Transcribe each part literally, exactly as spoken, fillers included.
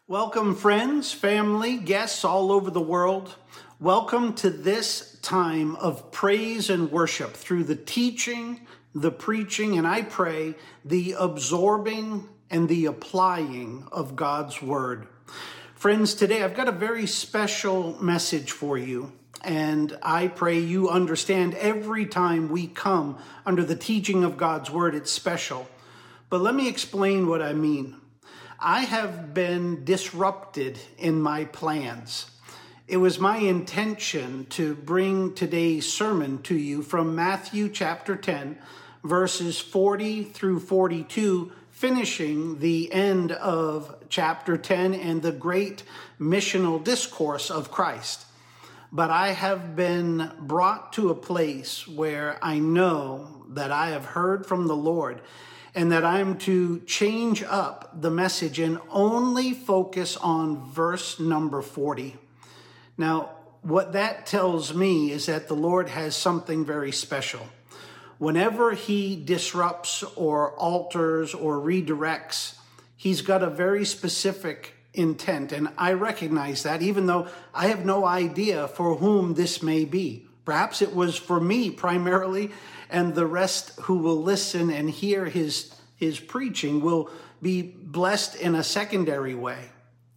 Welcome, friends, family, guests all over the world. Welcome to this time of praise and worship through the teaching, the preaching, and I pray the absorbing and the applying of God's word. Friends, today I've got a very special message for you, and I pray you understand every time we come under the teaching of God's word, it's special. But let me explain what I mean. I have been disrupted in my plans. It was my intention to bring today's sermon to you from Matthew chapter ten, verses forty through forty-two, finishing the end of chapter ten and the great missional discourse of Christ. But I have been brought to a place where I know that I have heard from the Lord and that I'm to change up the message and only focus on verse number forty. Now, what that tells me is that the Lord has something very special. Whenever he disrupts or alters or redirects, he's got a very specific intent. And I recognize that, even though I have no idea for whom this may be. Perhaps it was for me primarily, and the rest who will listen and hear his, his preaching will be blessed in a secondary way.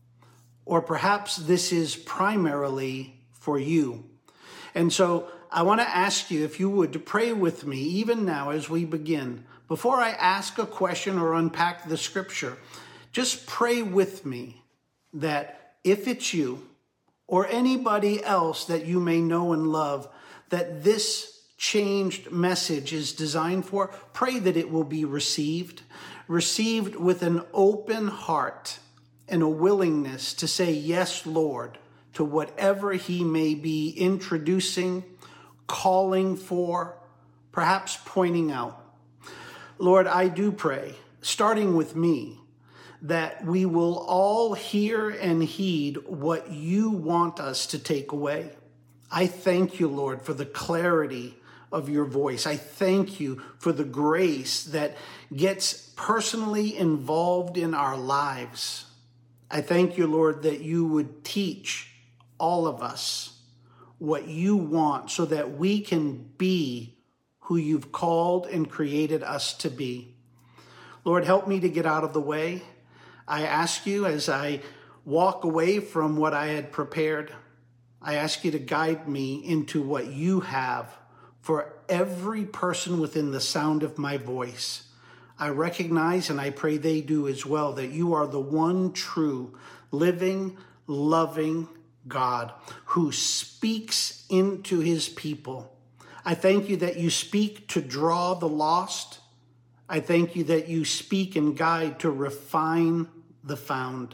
Or perhaps this is primarily for you. And so I want to ask you, if you would, to pray with me, even now as we begin. Before I ask a question or unpack the scripture, just pray with me that if it's you or anybody else that you may know and love, that this changed message is designed for, pray that it will be received, received with an open heart and a willingness to say, yes, Lord, to whatever he may be introducing, calling for, perhaps pointing out. Lord, I do pray, starting with me, that we will all hear and heed what you want us to take away. I thank you, Lord, for the clarity of your voice. I thank you for the grace that gets personally involved in our lives. I thank you, Lord, that you would teach all of us what you want so that we can be who you've called and created us to be. Lord, help me to get out of the way. I ask you as I walk away from what I had prepared, I ask you to guide me into what you have for every person within the sound of my voice. I recognize, and I pray they do as well, that you are the one true, living, loving God who speaks into his people. I thank you that you speak to draw the lost. I thank you that you speak and guide to refine the found.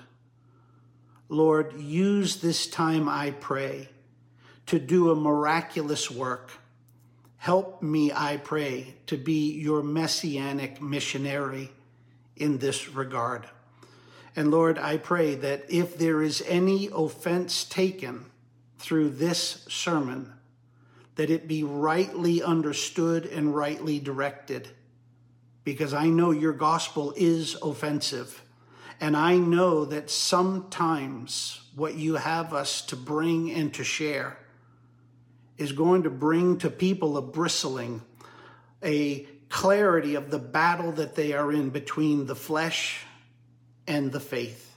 Lord, use this time, I pray, to do a miraculous work. Help me, I pray, to be your messianic missionary in this regard. And Lord, I pray that if there is any offense taken through this sermon, that it be rightly understood and rightly directed, because I know your gospel is offensive. And I know that sometimes what you have us to bring and to share is going to bring to people a bristling, a clarity of the battle that they are in between the flesh and the faith.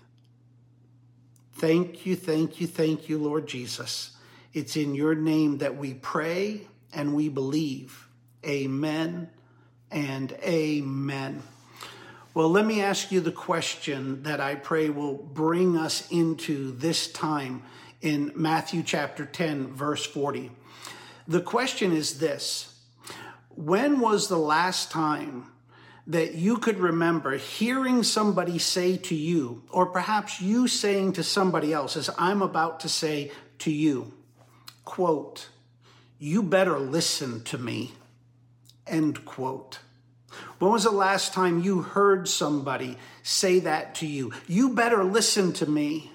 Thank you, thank you, thank you, Lord Jesus. It's in your name that we pray and we believe. Amen and amen. Well, let me ask you the question that I pray will bring us into this time in Matthew chapter ten, verse forty. The question is this: when was the last time that you could remember hearing somebody say to you, or perhaps you saying to somebody else, as I'm about to say to you, quote, "You better listen to me," end quote? When was the last time you heard somebody say that to you? You better listen to me.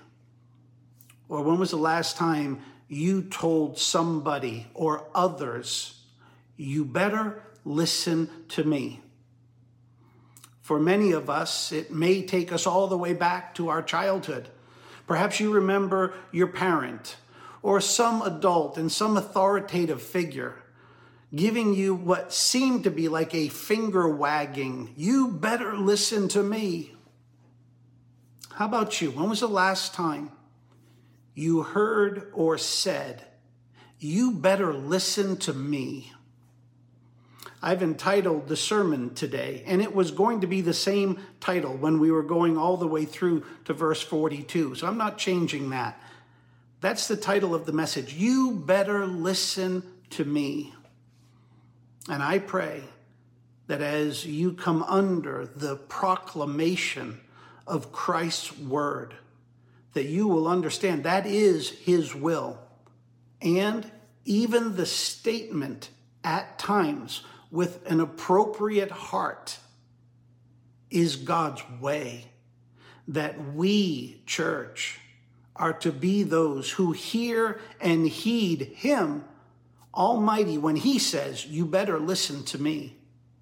Or when was the last time you told somebody or others, you better listen to me? For many of us, it may take us all the way back to our childhood. Perhaps you remember your parent or some adult and some authoritative figure giving you what seemed to be like a finger wagging, "You better listen to me." How about you? When was the last time you heard or said, "You better listen to me"? I've entitled the sermon today, and it was going to be the same title when we were going all the way through to verse forty-two. So I'm not changing that. That's the title of the message. You better listen to me. And I pray that as you come under the proclamation of Christ's word, that you will understand that is his will. And even the statement at times with an appropriate heart is God's way. That we, church, are to be those who hear and heed him, Almighty, when he says, "You better listen to me."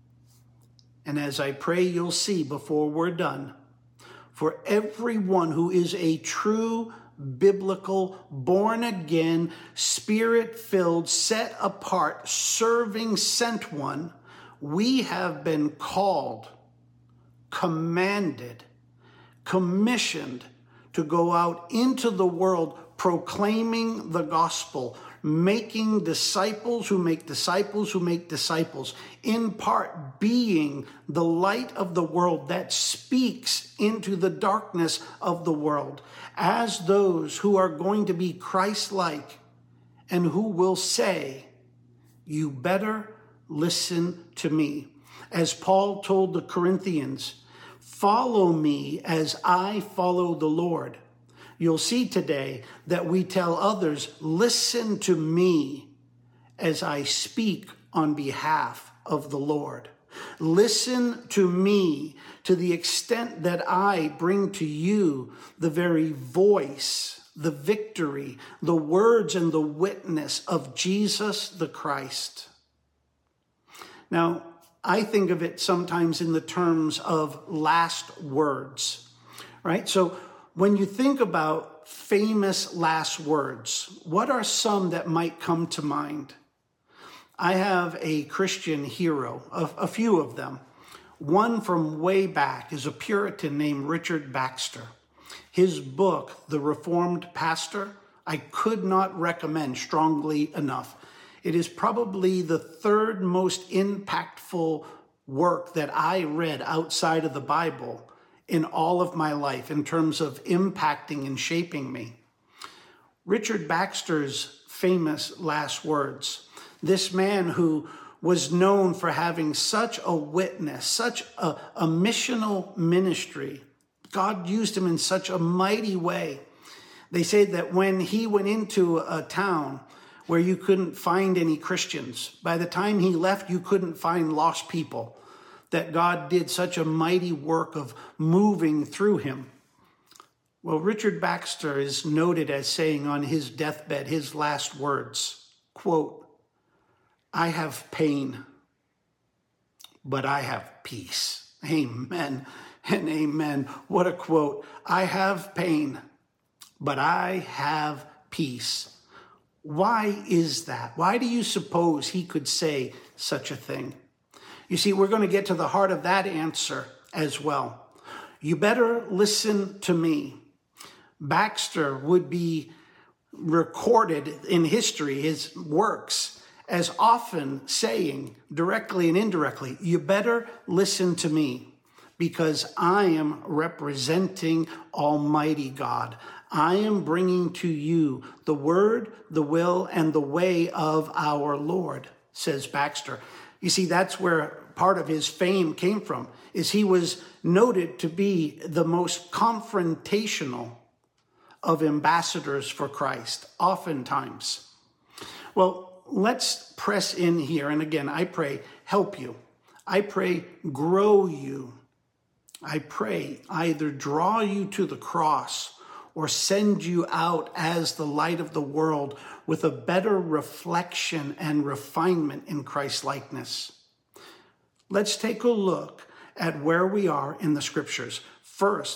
And as I pray, you'll see before we're done, for everyone who is a true biblical, born-again, spirit-filled, set-apart, serving, sent one, we have been called, commanded, commissioned to go out into the world proclaiming the gospel, making disciples who make disciples who make disciples, in part being the light of the world that speaks into the darkness of the world, as those who are going to be Christ-like and who will say, "You better listen to me." As Paul told the Corinthians, "Follow me as I follow the Lord." You'll see today that we tell others, "Listen to me as I speak on behalf of the Lord." Listen to me to the extent that I bring to you the very voice, the victory, the words and the witness of Jesus the Christ. Now, I think of it sometimes in the terms of last words, right? So when you think about famous last words, what are some that might come to mind? I have a Christian hero, a, a few of them. One from way back is a Puritan named Richard Baxter. His book, The Reformed Pastor, I could not recommend strongly enough. It is probably the third most impactful work that I read outside of the Bible in all of my life in terms of impacting and shaping me. Richard Baxter's famous last words. This man who was known for having such a witness, such a, a missional ministry. God used him in such a mighty way. They say that when he went into a town where you couldn't find any Christians, by the time he left, you couldn't find lost people. That God did such a mighty work of moving through him. Well, Richard Baxter is noted as saying on his deathbed, his last words, quote, "I have pain, but I have peace." Amen and amen. What a quote. I have pain, but I have peace. Why is that? Why do you suppose he could say such a thing? You see, we're going to get to the heart of that answer as well. You better listen to me. Baxter would be recorded in history, his works, as often saying, directly and indirectly, "You better listen to me, because I am representing Almighty God. I am bringing to you the word, the will, and the way of our Lord," says Baxter. You see, that's where part of his fame came from, is he was noted to be the most confrontational of ambassadors for Christ, oftentimes. Well, let's press in here. And again, I pray, help you. I pray, grow you. I pray, either draw you to the cross or send you out as the light of the world with a better reflection and refinement in Christ's likeness. Let's take a look at where we are in the scriptures. First,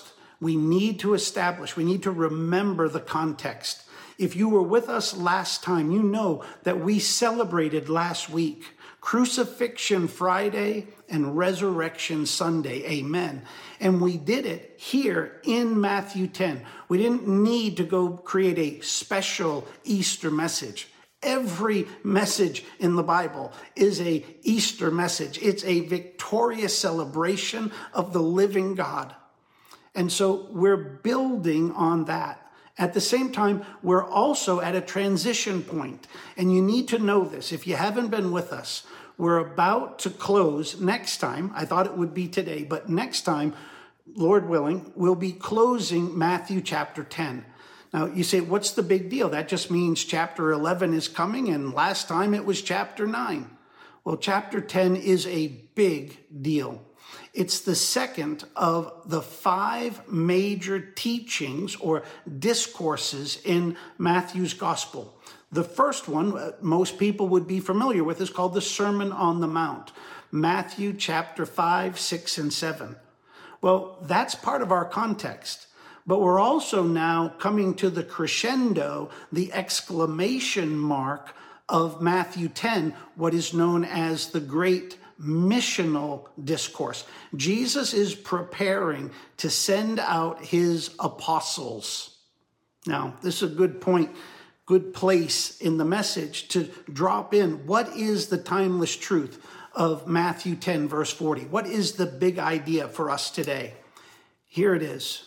we need to establish, we need to remember the context. If you were with us last time, you know that we celebrated last week Crucifixion Friday and Resurrection Sunday. Amen. And we did it here in Matthew ten. We didn't need to go create a special Easter message. Every message in the Bible is a Easter message. It's a victorious celebration of the living God. And so we're building on that. At the same time, we're also at a transition point. And you need to know this. If you haven't been with us, we're about to close next time. I thought it would be today, but next time, Lord willing, we'll be closing Matthew chapter ten. Now, you say, what's the big deal? That just means chapter eleven is coming, and last time it was chapter nine. Well, chapter ten is a big deal. It's the second of the five major teachings or discourses in Matthew's gospel. The first one, most people would be familiar with, is called the Sermon on the Mount. Matthew chapter five, six, and seven. Well, that's part of our context. But we're also now coming to the crescendo, the exclamation mark of Matthew ten, what is known as the Great Missional Discourse. Jesus is preparing to send out his apostles. Now, this is a good point, good place in the message to drop in. What is the timeless truth of Matthew ten, verse forty? What is the big idea for us today? Here it is.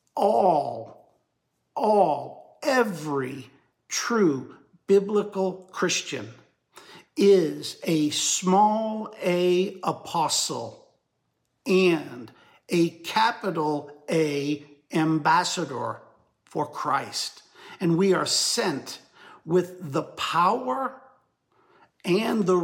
All, all, every true biblical Christian is a small a apostle and a capital A ambassador for Christ. And we are sent with the power and the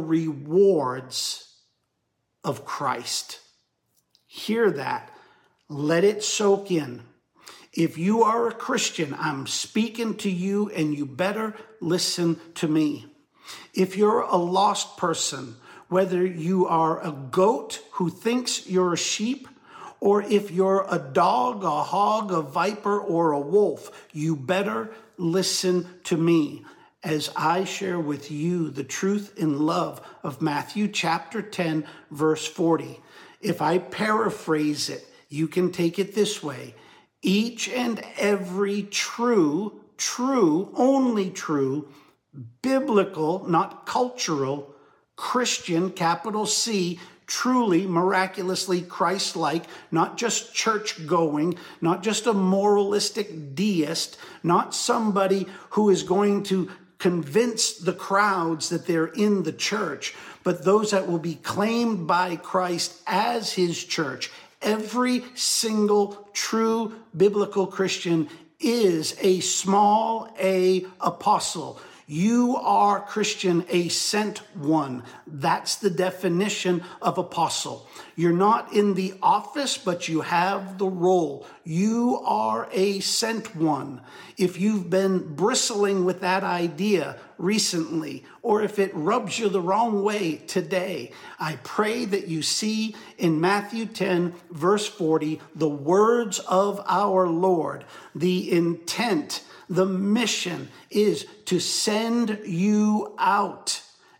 rewards of Christ. Hear that. Let it soak in. If you are a Christian, I'm speaking to you, and you better listen to me. If you're a lost person, whether you are a goat who thinks you're a sheep, or if you're a dog, a hog, a viper, or a wolf, you better listen to me as I share with you the truth in love of Matthew chapter ten, verse forty. If I paraphrase it, you can take it this way. Each and every true, true, only true, biblical, not cultural, Christian, capital C, truly, miraculously Christ-like, not just church-going, not just a moralistic deist, not somebody who is going to convince the crowds that they're in the church, but those that will be claimed by Christ as his church. Every single true biblical Christian is a small a apostle. You are, Christian, a sent one. That's the definition of apostle. You're not in the office, but you have the role. You are a sent one. If you've been bristling with that idea recently, or if it rubs you the wrong way today, I pray that you see in Matthew ten, verse forty, the words of our Lord, the intent. The mission is to send you out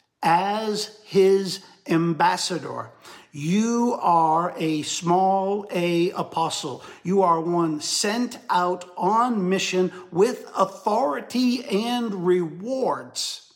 as his ambassador. You are a small a apostle. You are one sent out on mission with authority and rewards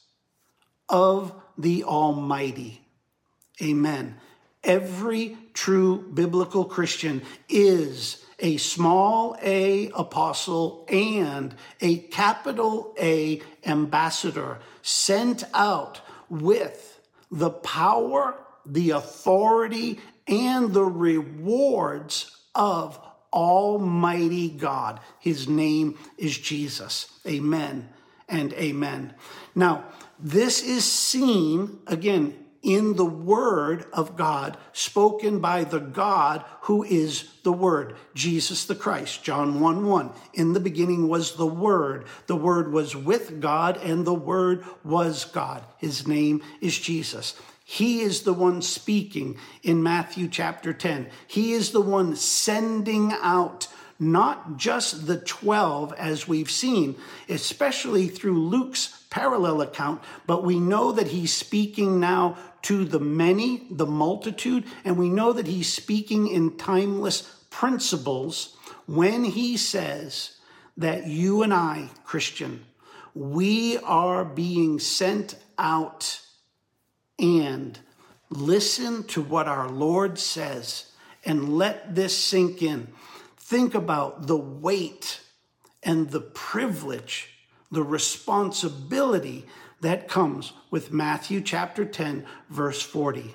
of the Almighty. Amen. Every true biblical Christian is a small a apostle and a capital A ambassador sent out with the power, the authority, and the rewards of Almighty God. His name is Jesus. Amen and amen. Now, this is seen, again, in the word of God, spoken by the God who is the Word, Jesus the Christ. John one one, in the beginning was the Word. The Word was with God, and the Word was God. His name is Jesus. He is the one speaking in Matthew chapter ten. He is the one sending out not just the twelve as we've seen, especially through Luke's parallel account, but we know that he's speaking now to the many, the multitude, and we know that he's speaking in timeless principles when he says that you and I, Christian, we are being sent out. And listen to what our Lord says and let this sink in. Think about the weight and the privilege, the responsibility that comes with Matthew chapter ten, verse forty.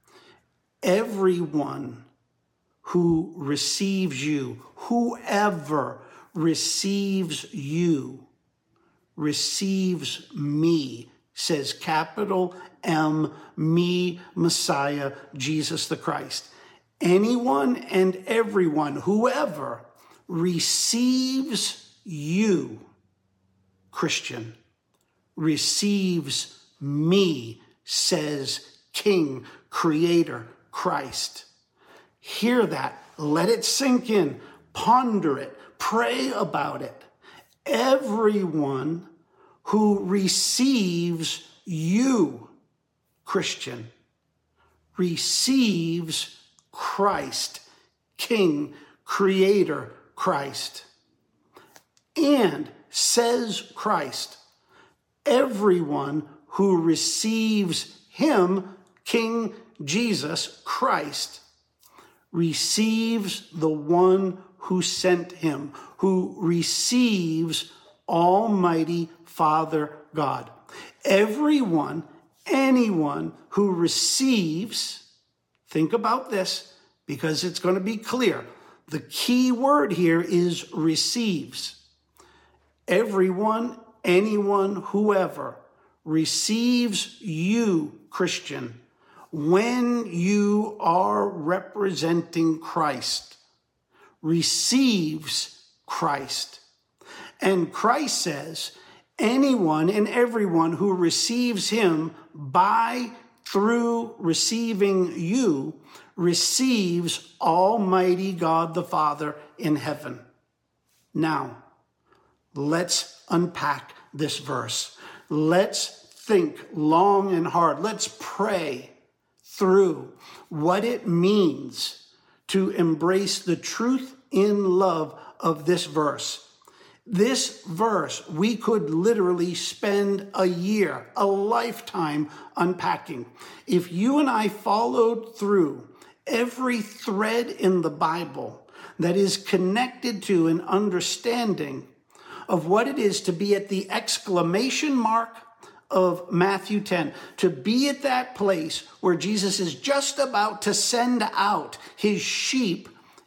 Everyone who receives you, whoever receives you, receives me, says capital M, me, Messiah, Jesus the Christ. Anyone and everyone, whoever receives you, Christian, receives me, says King, Creator, Christ. Hear that. Let it sink in. Ponder it. Pray about it. Everyone who receives you, Christian, receives Christ, King, Creator, Christ. And says Christ, everyone who receives him, King Jesus Christ, receives the one who sent him, who receives Almighty Father God. Everyone, anyone who receives, think about this because it's going to be clear. The key word here is receives. Everyone, anyone, whoever receives you, Christian, when you are representing Christ, receives Christ. And Christ says, anyone and everyone who receives him by, through receiving you, receives Almighty God the Father in heaven. Now, let's unpack this verse. Let's think long and hard. Let's pray through what it means to embrace the truth in love of this verse. This verse, we could literally spend a year, a lifetime unpacking. If you and I followed through every thread in the Bible that is connected to an understanding of what it is to be at the exclamation mark of Matthew ten, to be at that place where Jesus is just about to send out his sheep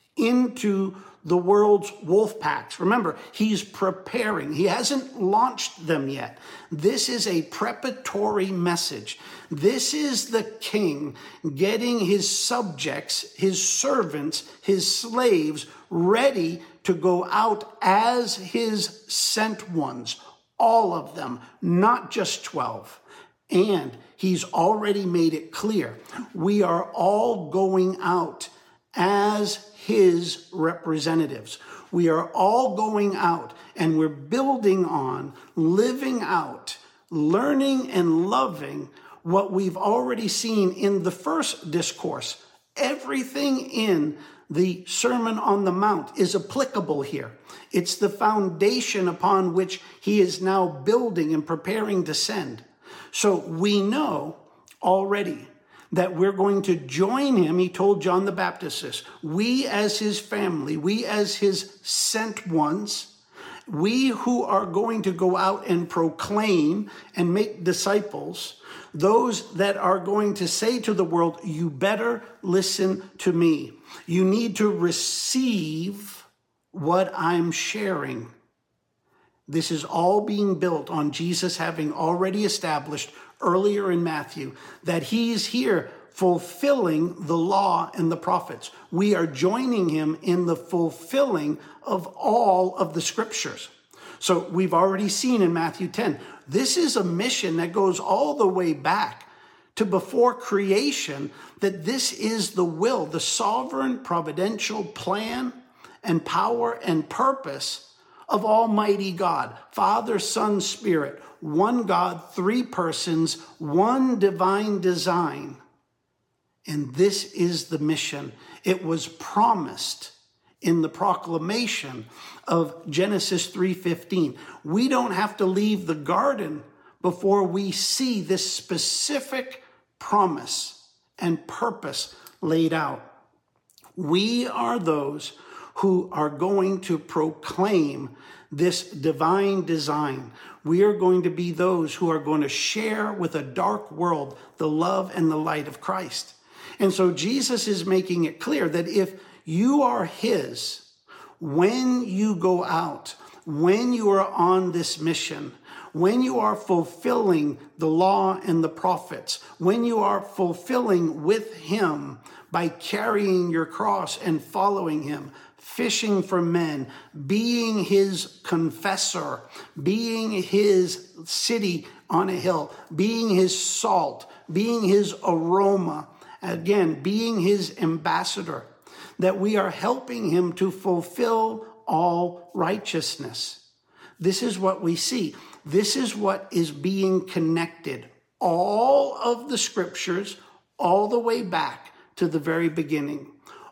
into the world's wolf packs. Remember, he's preparing. He hasn't launched them yet. This is a preparatory message. This is the king getting his subjects, his servants, his slaves ready to go out as his sent ones. All of them, not just twelve. And he's already made it clear. We are all going out as his representatives. We are all going out and we're building on, living out, learning and loving what we've already seen in the first discourse. Everything in the Sermon on the Mount is applicable here. It's the foundation upon which he is now building and preparing to send. So we know already that we're going to join him. He told John the Baptist this. We as his family, we as his sent ones, we who are going to go out and proclaim and make disciples, those that are going to say to the world, you better listen to me. You need to receive what I'm sharing. This is all being built on Jesus having already established earlier in Matthew that he's here fulfilling the law and the prophets. We are joining him in the fulfilling of all of the scriptures. So we've already seen in Matthew ten, this is a mission that goes all the way back to before creation, that this is the will, the sovereign providential plan and power and purpose of Almighty God, Father, Son, Spirit, one God, three persons, one divine design. And this is the mission. It was promised in the proclamation of Genesis three fifteen. We don't have to leave the garden before we see this specific promise and purpose laid out. We are those who are going to proclaim this divine design. We are going to be those who are going to share with a dark world the love and the light of Christ. And so Jesus is making it clear that if you are his, when you go out, when you are on this mission, when you are fulfilling the law and the prophets, when you are fulfilling with him by carrying your cross and following him, fishing for men, being his confessor, being his city on a hill, being his salt, being his aroma, again, being his ambassador, that we are helping him to fulfill all righteousness. This is what we see. This is what is being connected. All of the scriptures, all the way back to the very beginning.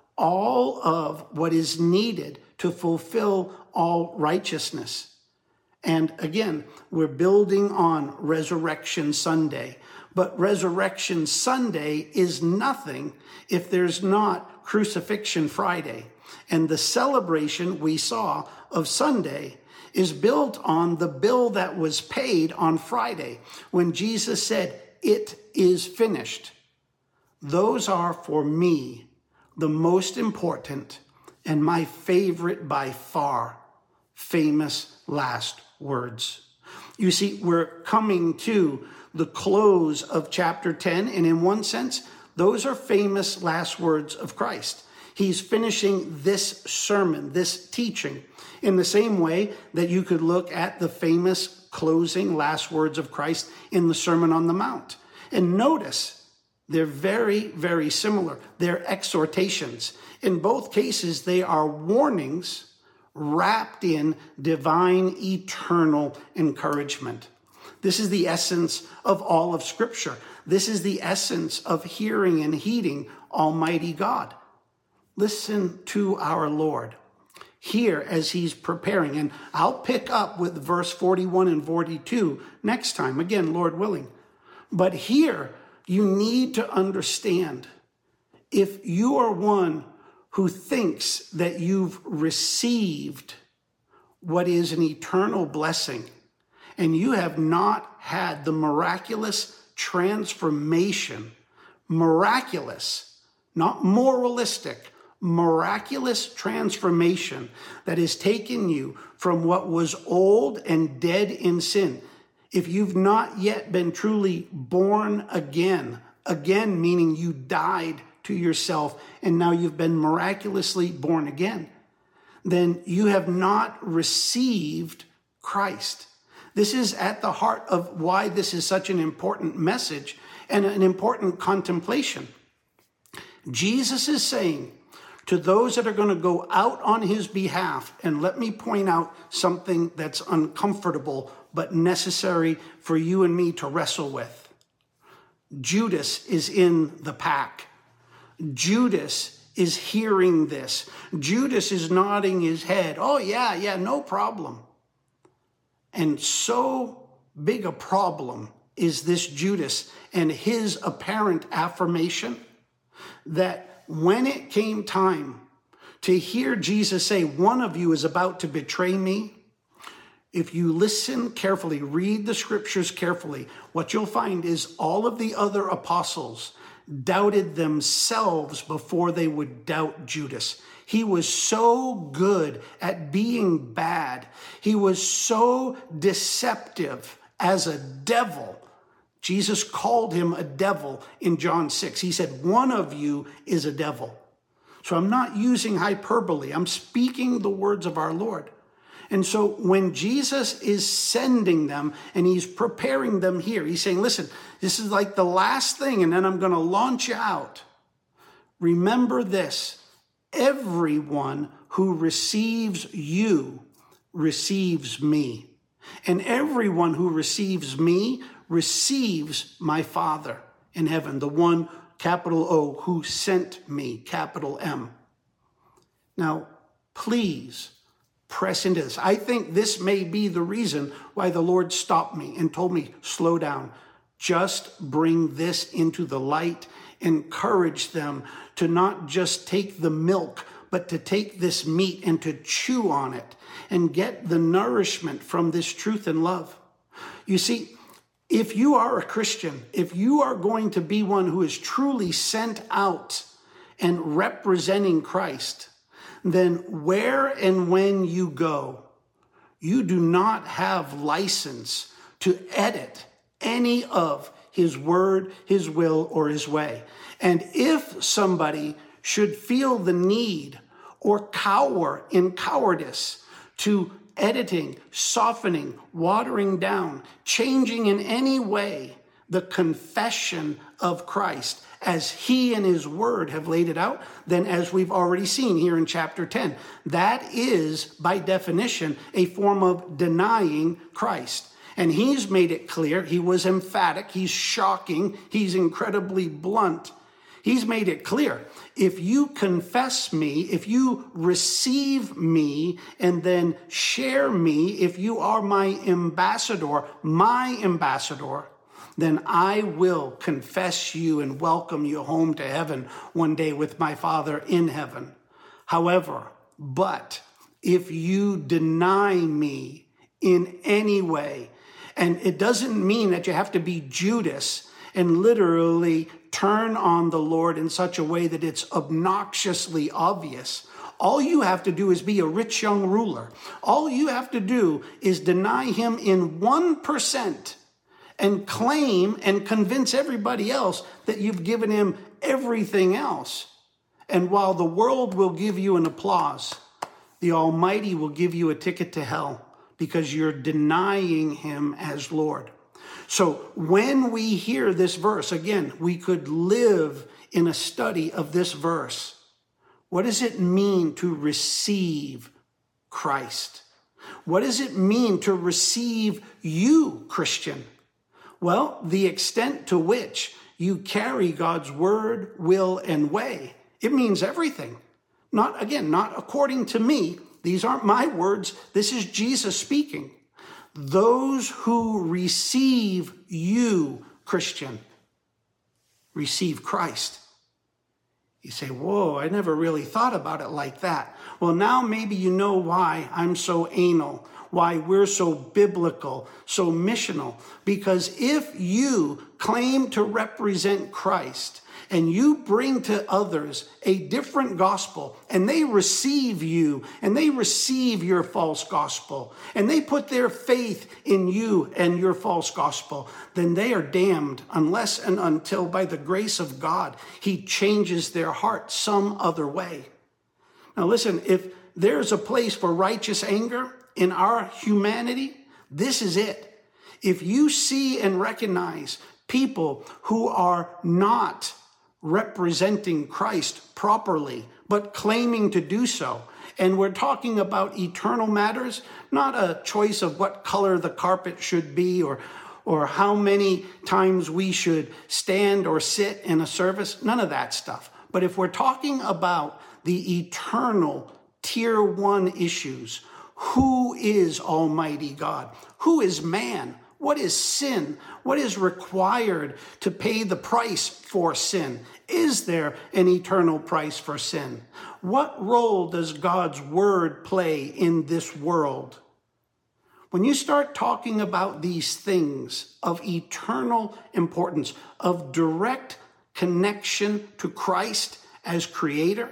All of what is needed to fulfill all righteousness. And again, we're building on Resurrection Sunday. But Resurrection Sunday is nothing if there's not Crucifixion Friday. And the celebration we saw of Sunday is built on the bill that was paid on Friday when Jesus said, "It is finished." Those are, for me, the most important and my favorite by far, famous last words. You see, we're coming to the close of chapter ten, and in one sense, those are famous last words of Christ. He's finishing this sermon, this teaching, in the same way that you could look at the famous closing last words of Christ in the Sermon on the Mount. And notice, they're very, very similar. They're exhortations. In both cases, they are warnings wrapped in divine, eternal encouragement. This is the essence of all of Scripture. This is the essence of hearing and heeding Almighty God. Listen to our Lord here as he's preparing. And I'll pick up with verse forty-one and forty-two next time, again, Lord willing. But here, you need to understand, if you are one who thinks that you've received what is an eternal blessing, and you have not had the miraculous transformation, miraculous, not moralistic, miraculous transformation that has taken you from what was old and dead in sin. If you've not yet been truly born again, again meaning you died to yourself and now you've been miraculously born again, then you have not received Christ. This is at the heart of why this is such an important message and an important contemplation. Jesus is saying to those that are going to go out on his behalf, and let me point out something that's uncomfortable but necessary for you and me to wrestle with. Judas is in the pack. Judas is hearing this. Judas is nodding his head. Oh, yeah, yeah, no problem. And so big a problem is this Judas and his apparent affirmation that when it came time to hear Jesus say, "One of you is about to betray me," if you listen carefully, read the scriptures carefully, what you'll find is all of the other apostles doubted themselves before they would doubt Judas. He was so good at being bad. He was so deceptive as a devil. Jesus called him a devil in John six. He said, "One of you is a devil." So I'm not using hyperbole. I'm speaking the words of our Lord. And so when Jesus is sending them and he's preparing them here, he's saying, listen, this is like the last thing, and then I'm going to launch you out. Remember this. everyone who receives you receives me. And everyone who receives me receives my Father in heaven, the one, capital O, who sent me, capital M. Now, please press into this. I think this may be the reason why the Lord stopped me and told me, slow down. Just bring this into the light. Encourage them to not just take the milk, but to take this meat and to chew on it and get the nourishment from this truth and love. You see, if you are a Christian, if you are going to be one who is truly sent out and representing Christ, then where and when you go, you do not have license to edit any of his word, his will, or his way. And if somebody should feel the need or cower in cowardice to editing, softening, watering down, changing in any way the confession of Christ as he and his word have laid it out, then as we've already seen here in chapter ten, that is by definition a form of denying Christ. And he's made it clear. He was emphatic. He's shocking. He's incredibly blunt. He's made it clear. If you confess me, if you receive me, and then share me, if you are my ambassador, my ambassador, then I will confess you and welcome you home to heaven one day with my Father in heaven. However, but if you deny me in any way, and it doesn't mean that you have to be Judas and literally turn on the Lord in such a way that it's obnoxiously obvious. All you have to do is be a rich young ruler. All you have to do is deny him in one percent and claim and convince everybody else that you've given him everything else. And while the world will give you an applause, the Almighty will give you a ticket to hell because you're denying him as Lord. So when we hear this verse, again, we could live in a study of this verse. What does it mean to receive Christ? What does it mean to receive you, Christian? Well, the extent to which you carry God's word, will, and way. It means everything. Not, again, not according to me. These aren't my words. This is Jesus speaking. Those who receive you, Christian, receive Christ. You say, whoa, I never really thought about it like that. Well, now maybe you know why I'm so anal, why we're so biblical, so missional. Because if you claim to represent Christ and you bring to others a different gospel and they receive you and they receive your false gospel and they put their faith in you and your false gospel, then they are damned unless and until by the grace of God, he changes their heart some other way. Now listen, if there's a place for righteous anger in our humanity, this is it. If you see and recognize people who are not representing Christ properly, but claiming to do so, and we're talking about eternal matters, not a choice of what color the carpet should be or or how many times we should stand or sit in a service, none of that stuff. But if we're talking about the eternal tier one issues, who is Almighty God? Who is man? What is sin? What is required to pay the price for sin? Is there an eternal price for sin? What role does God's word play in this world? When you start talking about these things of eternal importance, of direct connection to Christ as creator,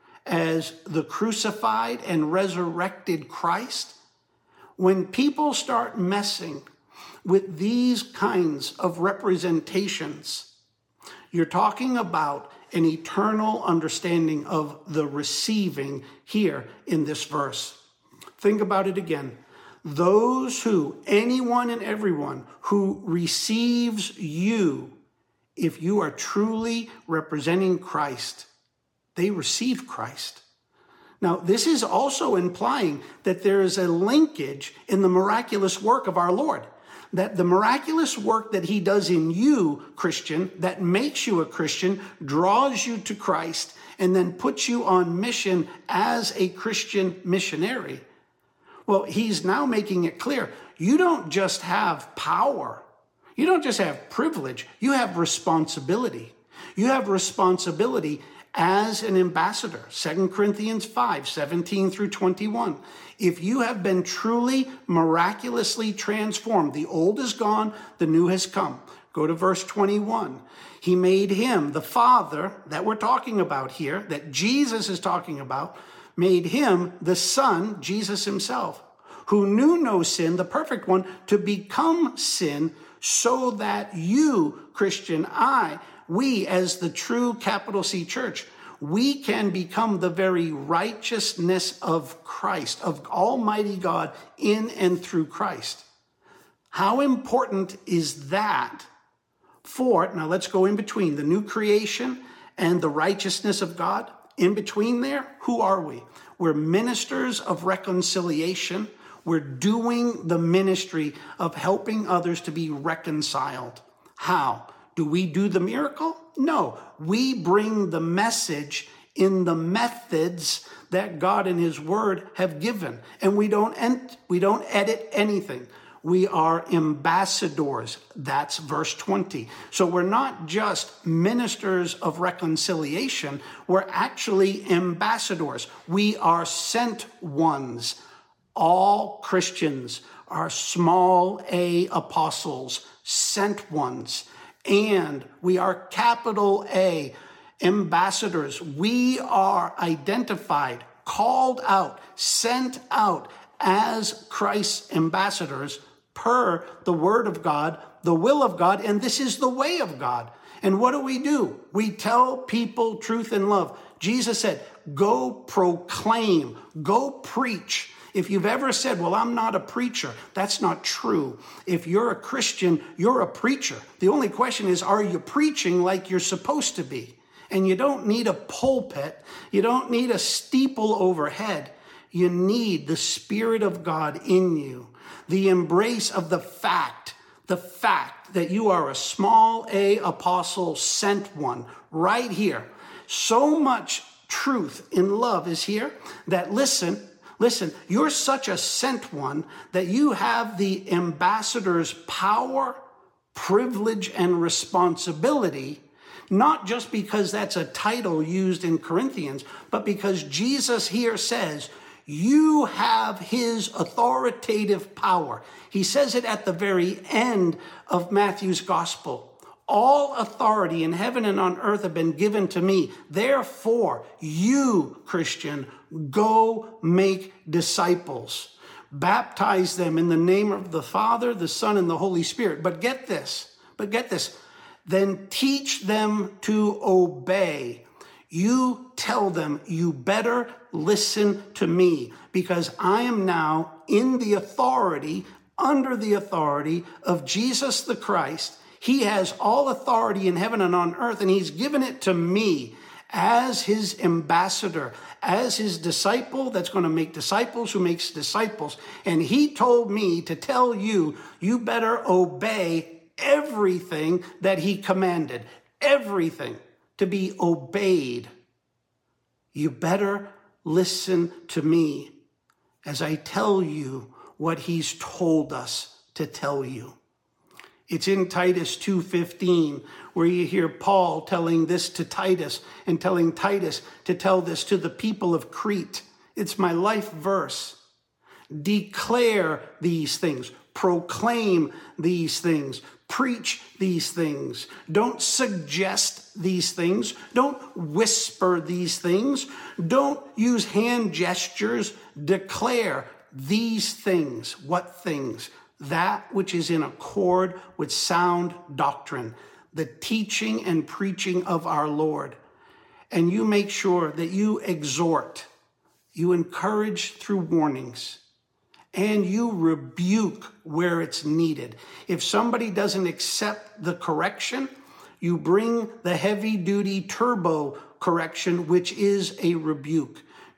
as the crucified and resurrected Christ, when people start messing with these kinds of representations, you're talking about an eternal understanding of the receiving here in this verse. Think about it again. Those who, anyone and everyone who receives you, if you are truly representing Christ, they receive Christ. Now, this is also implying that there is a linkage in the miraculous work of our Lord. That the miraculous work that he does in you, Christian, that makes you a Christian, draws you to Christ, and then puts you on mission as a Christian missionary. Well, he's now making it clear, you don't just have power. You don't just have privilege. You have responsibility. You have responsibility as an ambassador. Second Corinthians five, seventeen through twenty-one. If you have been truly miraculously transformed, the old is gone, the new has come. Go to verse twenty-one. He made him, the Father that we're talking about here, that Jesus is talking about, made him the Son, Jesus himself, who knew no sin, the perfect one, to become sin, so that you, Christian, I, we as the true capital C church, we can become the very righteousness of Christ, of Almighty God in and through Christ. How important is that for, now let's go in between the new creation and the righteousness of God. In between there, who are we? We're ministers of reconciliation. We're doing the ministry of helping others to be reconciled. How? Do we do the miracle? No, we bring the message in the methods that God and his word have given. And we don't ent- we don't edit anything. We are ambassadors. That's verse twenty. So we're not just ministers of reconciliation. We're actually ambassadors. We are sent ones. All Christians are small a apostles, sent ones. And we are capital A ambassadors. We are identified, called out, sent out as Christ's ambassadors per the word of God, the will of God, and this is the way of God. And what do we do? We tell people truth and love. Jesus said, go proclaim, go preach. If you've ever said, well, I'm not a preacher, that's not true. If you're a Christian, you're a preacher. The only question is, are you preaching like you're supposed to be? And you don't need a pulpit. You don't need a steeple overhead. You need the Spirit of God in you. The embrace of the fact, the fact that you are a small a apostle sent one right here. So much truth in love is here that listen, Listen, you're such a sent one that you have the ambassador's power, privilege, and responsibility, not just because that's a title used in Corinthians, but because Jesus here says, you have his authoritative power. He says it at the very end of Matthew's gospel. All authority in heaven and on earth have been given to me. Therefore, you, Christian, go make disciples. Baptize them in the name of the Father, the Son, and the Holy Spirit. But get this, but get this. Then teach them to obey. You tell them, you better listen to me, because I am now in the authority, under the authority of Jesus the Christ. He has all authority in heaven and on earth, and he's given it to me as his ambassador, as his disciple that's going to make disciples who makes disciples. And he told me to tell you, you better obey everything that he commanded, everything to be obeyed. You better listen to me as I tell you what he's told us to tell you. It's in Titus two fifteen, where you hear Paul telling this to Titus and telling Titus to tell this to the people of Crete. It's my life verse. Declare these things. Proclaim these things. Preach these things. Don't suggest these things. Don't whisper these things. Don't use hand gestures. Declare these things. What things? That which is in accord with sound doctrine, the teaching and preaching of our Lord. And you make sure that you exhort, you encourage through warnings, and you rebuke where it's needed. If somebody doesn't accept the correction, you bring the heavy-duty turbo correction, which is a rebuke.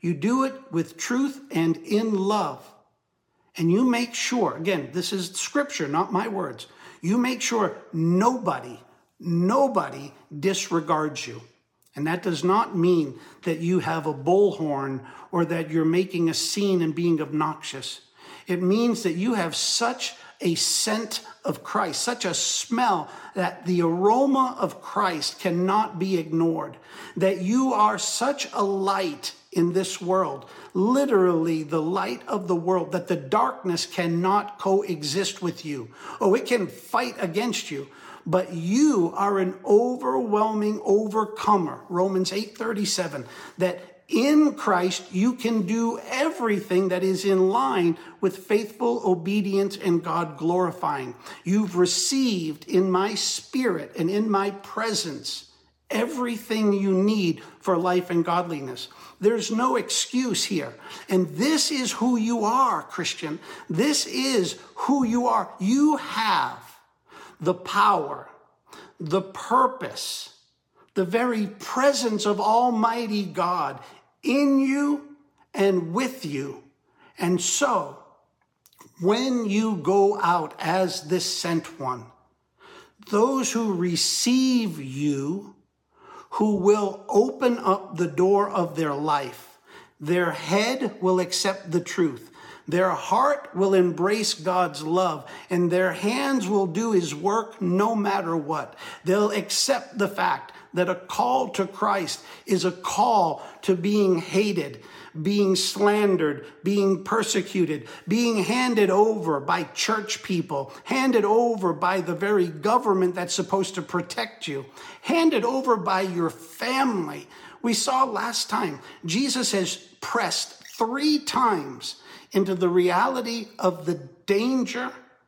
You do it with truth and in love. And you make sure, again, this is scripture, not my words. You make sure nobody, nobody disregards you. And that does not mean that you have a bullhorn or that you're making a scene and being obnoxious. It means that you have such a scent of Christ, such a smell that the aroma of Christ cannot be ignored, that you are such a light in this world, literally the light of the world, that the darkness cannot coexist with you. Oh, it can fight against you, but you are an overwhelming overcomer. Romans eight thirty-seven, that in Christ you can do everything that is in line with faithful obedience and God glorifying. You've received in my spirit and in my presence everything you need for life and godliness. There's no excuse here. And this is who you are, Christian. This is who you are. You have the power, the purpose, the very presence of Almighty God in you and with you. And so, when you go out as this sent one, those who receive you, who will open up the door of their life, their head will accept the truth. Their heart will embrace God's love, and their hands will do his work no matter what. They'll accept the fact that a call to Christ is a call to being hated, being slandered, being persecuted, being handed over by church people, handed over by the very government that's supposed to protect you, handed over by your family. We saw last time, Jesus has pressed three times into the reality of the danger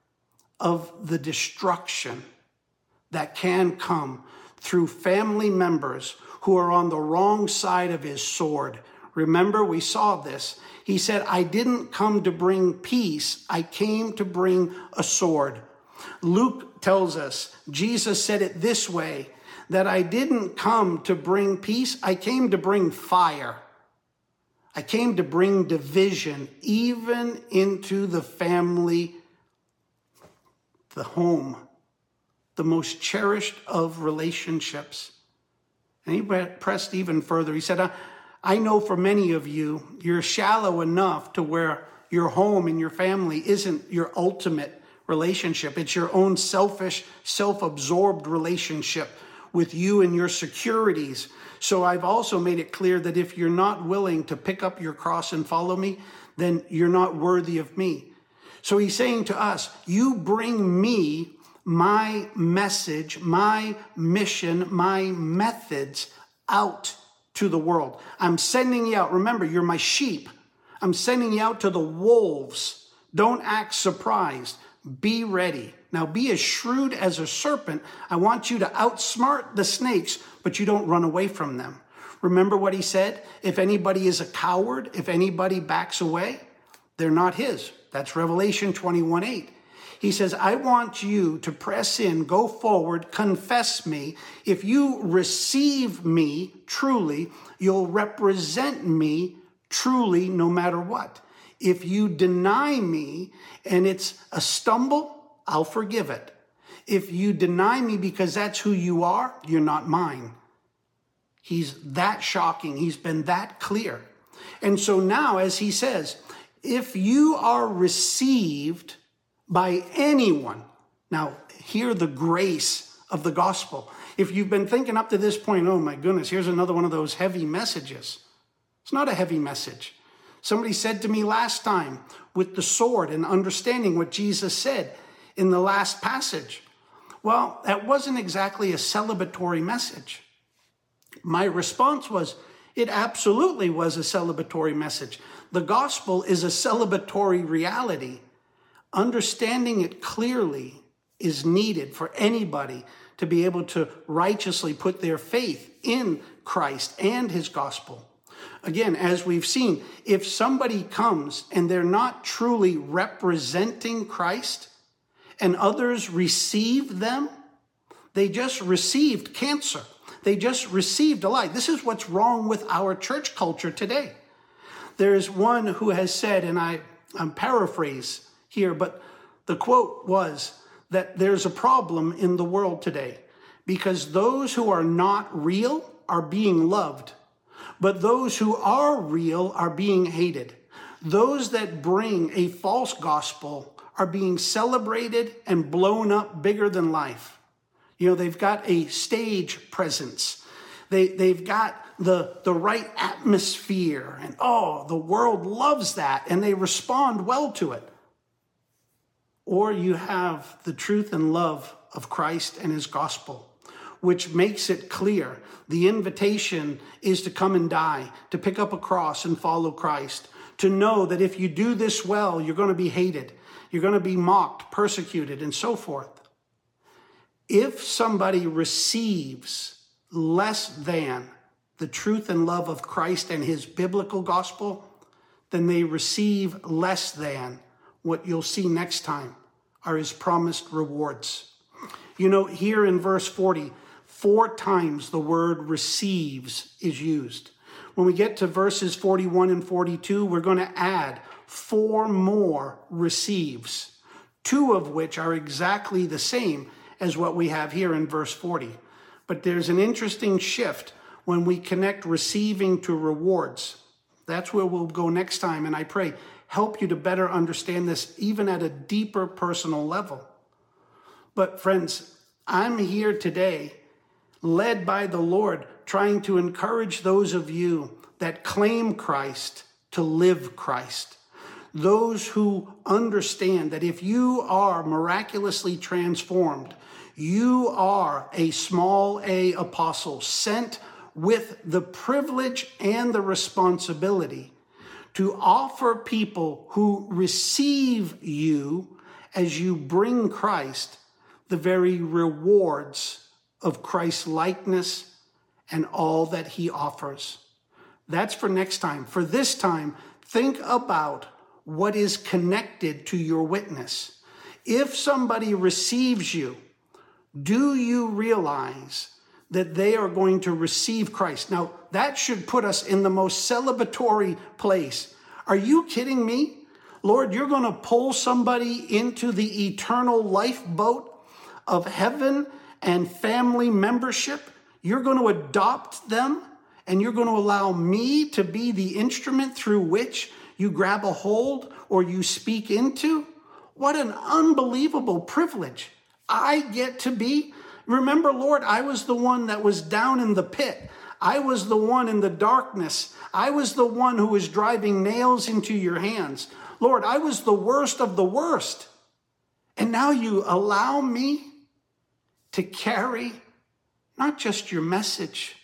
of the destruction that can come through family members who are on the wrong side of his sword. Remember, we saw this. He said, I didn't come to bring peace. I came to bring a sword. Luke tells us, Jesus said it this way, that I didn't come to bring peace. I came to bring fire. I came to bring division even into the family, the home, the most cherished of relationships. And he pressed even further. He said, I, I know for many of you, you're shallow enough to where your home and your family isn't your ultimate relationship. It's your own selfish, self-absorbed relationship with you and your securities. So I've also made it clear that if you're not willing to pick up your cross and follow me, then you're not worthy of me. So he's saying to us, you bring me my message, my mission, my methods out to the world. I'm sending you out. Remember, you're my sheep. I'm sending you out to the wolves. Don't act surprised. Be ready. Now be as shrewd as a serpent. I want you to outsmart the snakes, but you don't run away from them. Remember what he said? If anybody is a coward, if anybody backs away, they're not his. That's Revelation twenty-one eight. He says, I want you to press in, go forward, confess me. If you receive me truly, you'll represent me truly no matter what. If you deny me and it's a stumble, I'll forgive it. If you deny me because that's who you are, you're not mine. He's that shocking. He's been that clear. And so now, as he says, if you are received by anyone, now hear the grace of the gospel. If you've been thinking up to this point, oh my goodness, here's another one of those heavy messages. It's not a heavy message. Somebody said to me last time with the sword and understanding what Jesus said in the last passage. Well, that wasn't exactly a celebratory message. My response was, it absolutely was a celebratory message. The gospel is a celebratory reality. Understanding it clearly is needed for anybody to be able to righteously put their faith in Christ and his gospel. Again, as we've seen, if somebody comes and they're not truly representing Christ and others receive them, they just received cancer. They just received a lie. This is what's wrong with our church culture today. There's one who has said, and I, I'm paraphrase here, but the quote was that there's a problem in the world today because those who are not real are being loved, but those who are real are being hated. Those that bring a false gospel are being celebrated and blown up bigger than life. You know, they've got a stage presence. They, they've got the, the right atmosphere, and oh, the world loves that, and they respond well to it. Or you have the truth and love of Christ and his gospel, which makes it clear the invitation is to come and die, to pick up a cross and follow Christ, to know that if you do this well, you're going to be hated, you're going to be mocked, persecuted, and so forth. If somebody receives less than the truth and love of Christ and his biblical gospel, then they receive less than what you'll see next time are his promised rewards. You know, here in verse forty, four times the word receives is used. When we get to verses forty-one and forty-two, we're going to add four more receives, two of which are exactly the same as what we have here in verse forty. But there's an interesting shift when we connect receiving to rewards. That's where we'll go next time, and I pray help you to better understand this even at a deeper personal level. But friends, I'm here today led by the Lord, trying to encourage those of you that claim Christ to live Christ. Those who understand that if you are miraculously transformed, you are a small a apostle sent with the privilege and the responsibility to offer people who receive you as you bring Christ the very rewards of Christ's likeness and all that he offers. That's for next time. For this time, think about what is connected to your witness. If somebody receives you, do you realize that they are going to receive Christ? Now, that should put us in the most celebratory place. Are you kidding me? Lord, you're going to pull somebody into the eternal lifeboat of heaven and family membership. You're going to adopt them, and you're going to allow me to be the instrument through which you grab a hold or you speak into. What an unbelievable privilege I get to be. Remember, Lord, I was the one that was down in the pit. I was the one in the darkness. I was the one who was driving nails into your hands. Lord, I was the worst of the worst. And now you allow me to carry not just your message,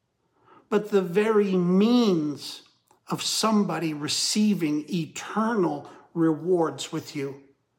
but the very means of somebody receiving eternal rewards with you.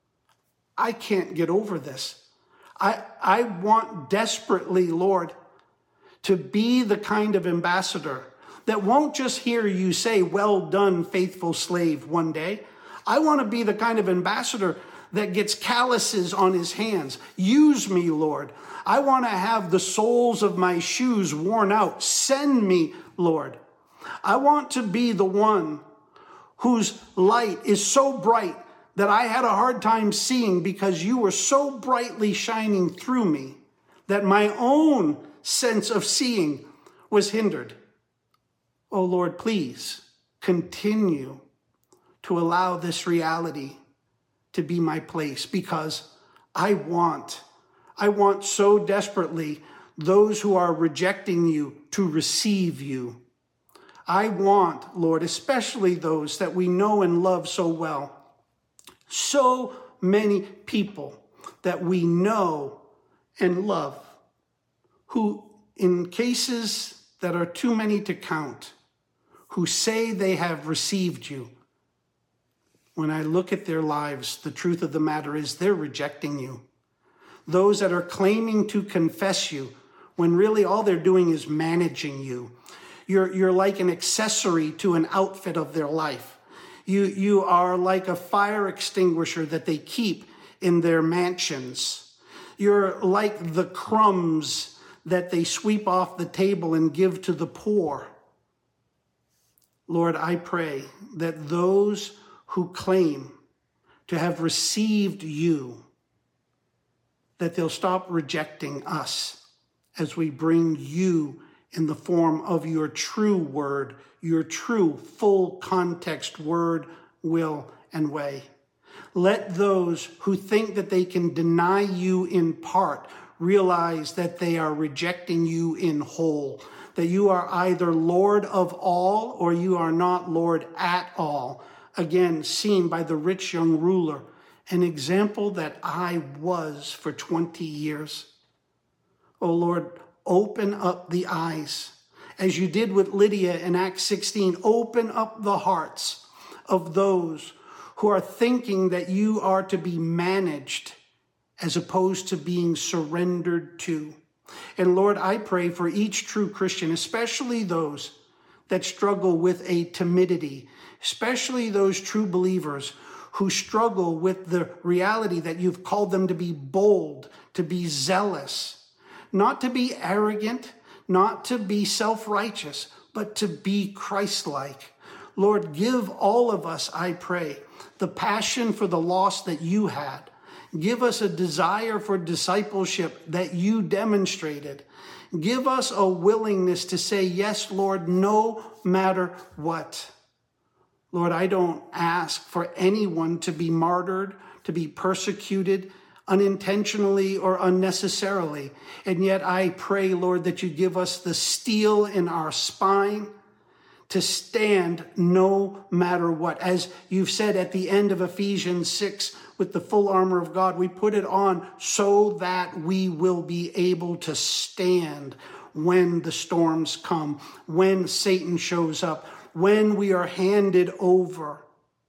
I can't get over this. I, I want desperately, Lord, to be the kind of ambassador that won't just hear you say, well done, faithful slave, one day. I want to be the kind of ambassador that gets calluses on his hands. Use me, Lord. I want to have the soles of my shoes worn out. Send me, Lord. I want to be the one whose light is so bright that I had a hard time seeing because you were so brightly shining through me that my own sense of seeing was hindered. Oh Lord, please continue to allow this reality to be my place, because I want, I want so desperately those who are rejecting you to receive you. I want, Lord, especially those that we know and love so well. So many people that we know and love who, in cases that are too many to count, who say they have received you. When I look at their lives, the truth of the matter is they're rejecting you. Those that are claiming to confess you, when really all they're doing is managing you. You're, you're like an accessory to an outfit of their life. You, you are like a fire extinguisher that they keep in their mansions. You're like the crumbs that they sweep off the table and give to the poor. Lord, I pray that those who claim to have received you, that they'll stop rejecting us as we bring you in the form of your true word, your true full context word, will, and way. Let those who think that they can deny you in part realize that they are rejecting you in whole, that you are either Lord of all or you are not Lord at all. Again, seen by the rich young ruler, an example that I was for twenty years. Oh Lord, open up the eyes, as you did with Lydia in Acts sixteen. Open up the hearts of those who are thinking that you are to be managed as opposed to being surrendered to. And Lord, I pray for each true Christian, especially those that struggle with a timidity, especially those true believers who struggle with the reality that you've called them to be bold, to be zealous, not to be arrogant, not to be self-righteous, but to be Christ-like. Lord, give all of us, I pray, the passion for the lost that you had. Give us a desire for discipleship that you demonstrated. Give us a willingness to say, yes, Lord, no matter what. Lord, I don't ask for anyone to be martyred, to be persecuted unintentionally or unnecessarily. And yet I pray, Lord, that you give us the steel in our spine to stand no matter what. As you've said at the end of Ephesians six, with the full armor of God, we put it on so that we will be able to stand when the storms come, when Satan shows up, when we are handed over,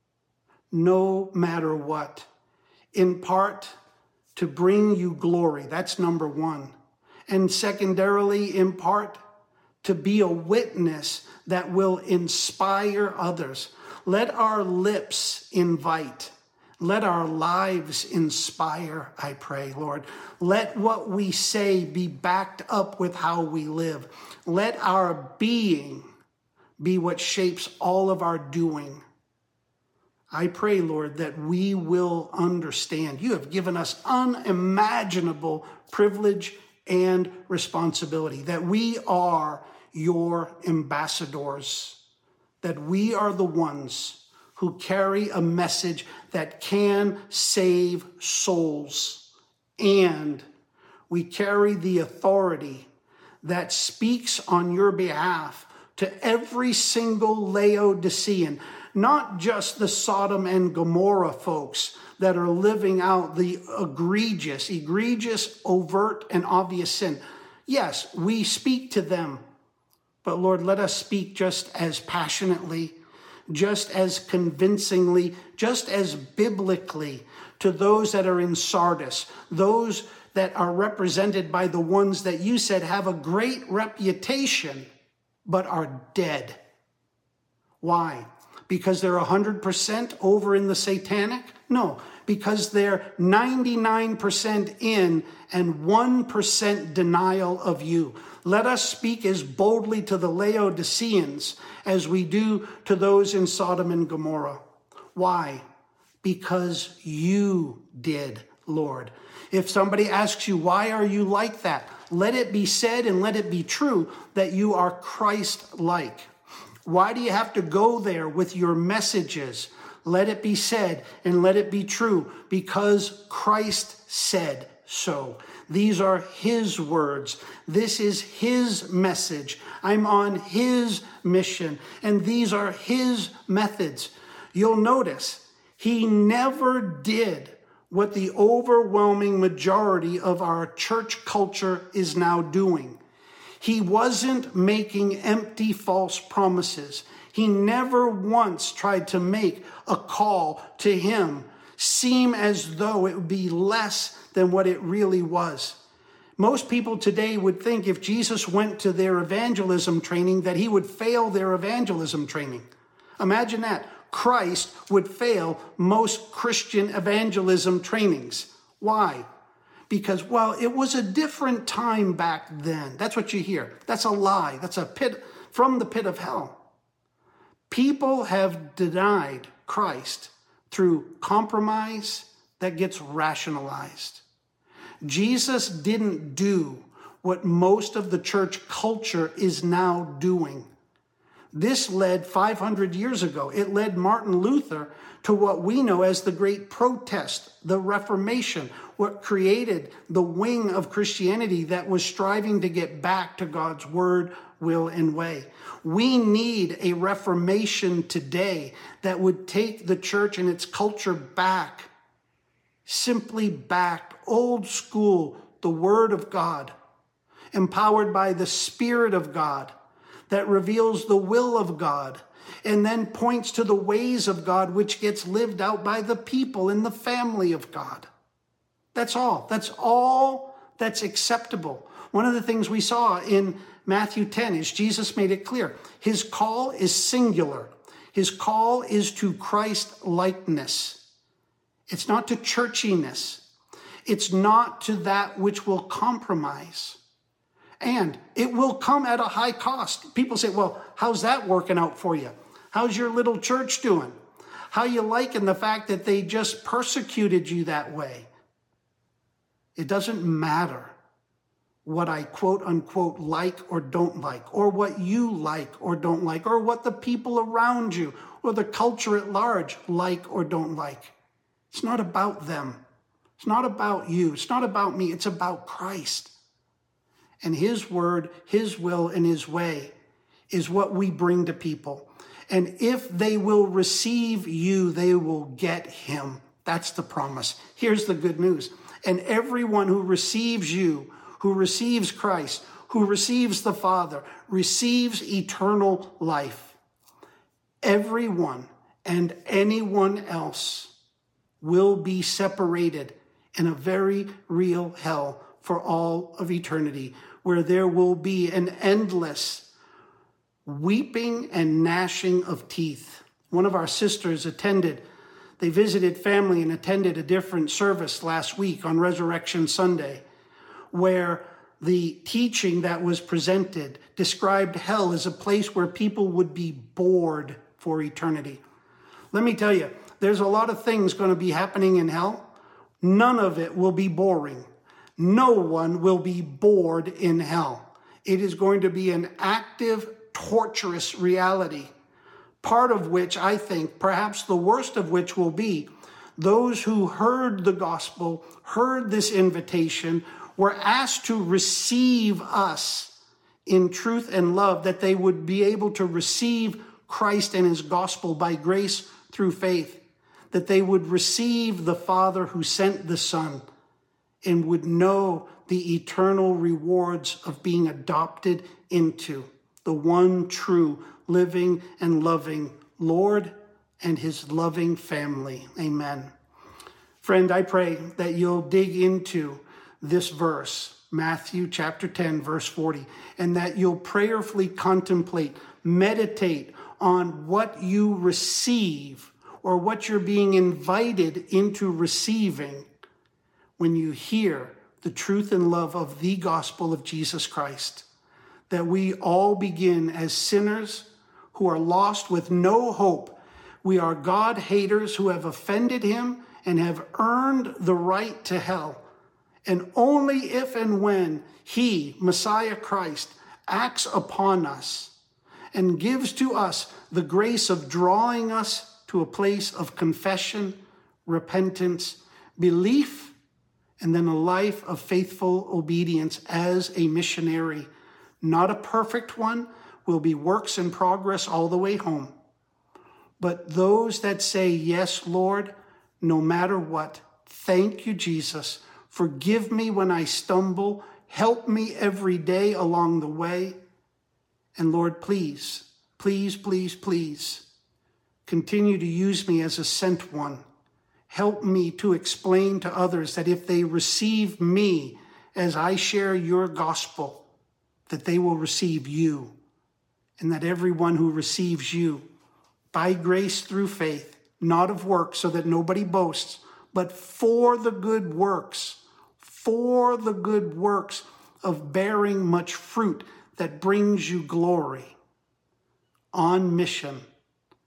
no matter what. In part, to bring you glory. That's number one. And secondarily, in part, to be a witness that will inspire others. Let our lips invite. Let our lives inspire, I pray, Lord. Let what we say be backed up with how we live. Let our being be what shapes all of our doing. I pray, Lord, that we will understand. You have given us unimaginable privilege and responsibility, that we are your ambassadors, that we are the ones who carry a message that can save souls. And we carry the authority that speaks on your behalf to every single Laodicean, not just the Sodom and Gomorrah folks that are living out the egregious, egregious, overt, and obvious sin. Yes, we speak to them, but Lord, let us speak just as passionately, just as convincingly, just as biblically to those that are in Sardis, those that are represented by the ones that you said have a great reputation, but are dead. Why? Because they're one hundred percent over in the satanic? No, because they're ninety-nine percent in and one percent denial of you. Let us speak as boldly to the Laodiceans as we do to those in Sodom and Gomorrah. Why? Because you did, Lord. If somebody asks you, why are you like that? Let it be said and let it be true that you are Christ-like. Why do you have to go there with your messages? Let it be said and let it be true because Christ said so. These are his words. This is his message. I'm on his mission, and these are his methods. You'll notice he never did what the overwhelming majority of our church culture is now doing. He wasn't making empty false promises. He never once tried to make a call to him seem as though it would be less than what it really was. Most people today would think if Jesus went to their evangelism training that he would fail their evangelism training. Imagine that. Christ would fail most Christian evangelism trainings. Why? Because, well, it was a different time back then. That's what you hear. That's a lie. That's a pit from the pit of hell. People have denied Christ through compromise that gets rationalized. Jesus didn't do what most of the church culture is now doing. This led five hundred years ago. It led Martin Luther to what we know as the Great Protest, the Reformation, what created the wing of Christianity that was striving to get back to God's word, will, and way. We need a reformation today that would take the church and its culture back, simply back, old school, the Word of God, empowered by the Spirit of God, that reveals the will of God, and then points to the ways of God, which gets lived out by the people in the family of God. That's all. That's all that's acceptable. One of the things we saw in Matthew ten is Jesus made it clear. His call is singular. His call is to Christ-likeness. It's not to churchiness. It's not to that which will compromise. And it will come at a high cost. People say, well, how's that working out for you? How's your little church doing? How you liking the fact that they just persecuted you that way? It doesn't matter what I quote unquote like or don't like, or what you like or don't like, or what the people around you or the culture at large like or don't like. It's not about them. It's not about you. It's not about me. It's about Christ. And his word, his will, and his way is what we bring to people. And if they will receive you, they will get him. That's the promise. Here's the good news. And everyone who receives you, who receives Christ, who receives the Father, receives eternal life. Everyone and anyone else will be separated in a very real hell for all of eternity, where there will be an endless weeping and gnashing of teeth. One of our sisters attended, they visited family and attended a different service last week on Resurrection Sunday, where the teaching that was presented described hell as a place where people would be bored for eternity. Let me tell you, there's a lot of things going to be happening in hell. None of it will be boring. No one will be bored in hell. It is going to be an active, torturous reality, part of which I think, perhaps the worst of which will be those who heard the gospel, heard this invitation, were asked to receive us in truth and love, that they would be able to receive Christ and his gospel by grace through faith, that they would receive the Father who sent the Son, and would know the eternal rewards of being adopted into the one true living and loving Lord and his loving family. Amen. Friend, I pray that you'll dig into this verse, Matthew chapter ten, verse forty, and that you'll prayerfully contemplate, meditate on what you receive or what you're being invited into receiving when you hear the truth and love of the gospel of Jesus Christ, that we all begin as sinners who are lost with no hope. We are God haters who have offended him and have earned the right to hell. And only if and when he, Messiah Christ, acts upon us and gives to us the grace of drawing us to a place of confession, repentance, belief, and then a life of faithful obedience as a missionary. Not a perfect one, will be works in progress all the way home. But those that say, yes, Lord, no matter what, thank you, Jesus. Forgive me when I stumble. Help me every day along the way. And Lord, please, please, please, please, continue to use me as a sent one. Help me to explain to others that if they receive me as I share your gospel, that they will receive you, and that everyone who receives you by grace through faith, not of works so that nobody boasts, but for the good works, for the good works of bearing much fruit that brings you glory, on mission,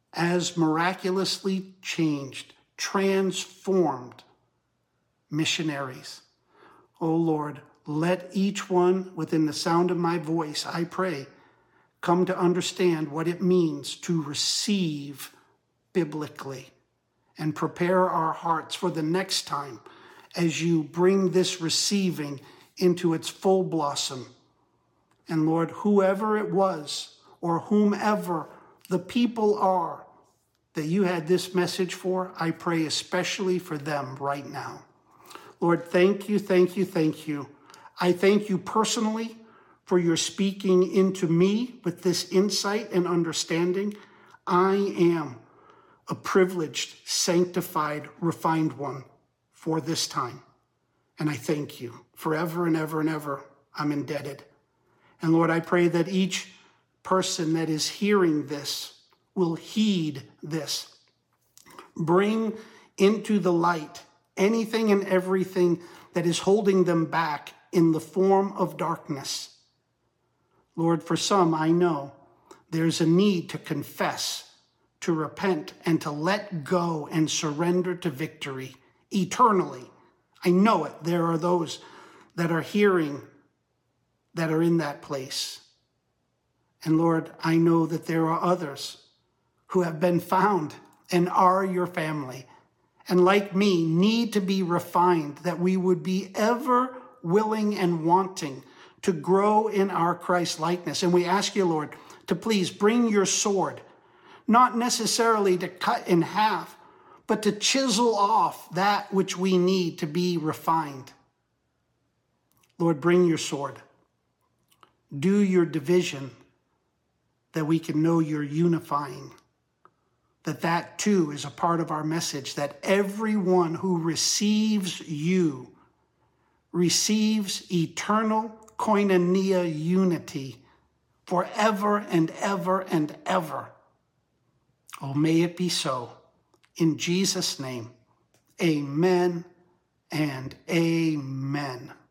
as miraculously changed, transformed missionaries. Oh Lord, let each one within the sound of my voice, I pray, come to understand what it means to receive biblically, and prepare our hearts for the next time as you bring this receiving into its full blossom. And Lord, whoever it was or whomever the people are that you had this message for, I pray especially for them right now. Lord, thank you, thank you, thank you. I thank you personally for your speaking into me with this insight and understanding. I am a privileged, sanctified, refined one for this time. And I thank you forever and ever and ever. I'm indebted. And Lord, I pray that each person that is hearing this will heed this. Bring into the light anything and everything that is holding them back in the form of darkness. Lord, for some, I know there's a need to confess, to repent, and to let go and surrender to victory eternally. I know it. There are those that are hearing that are in that place. And Lord, I know that there are others who have been found and are your family, and like me, need to be refined, that we would be ever willing and wanting to grow in our Christ likeness. And we ask you, Lord, to please bring your sword, not necessarily to cut in half, but to chisel off that which we need to be refined. Lord, bring your sword. Do your division, that we can know your unifying. That that too is a part of our message, that everyone who receives you receives eternal koinonia unity forever and ever and ever. Oh, may it be so. In Jesus' name, amen and amen.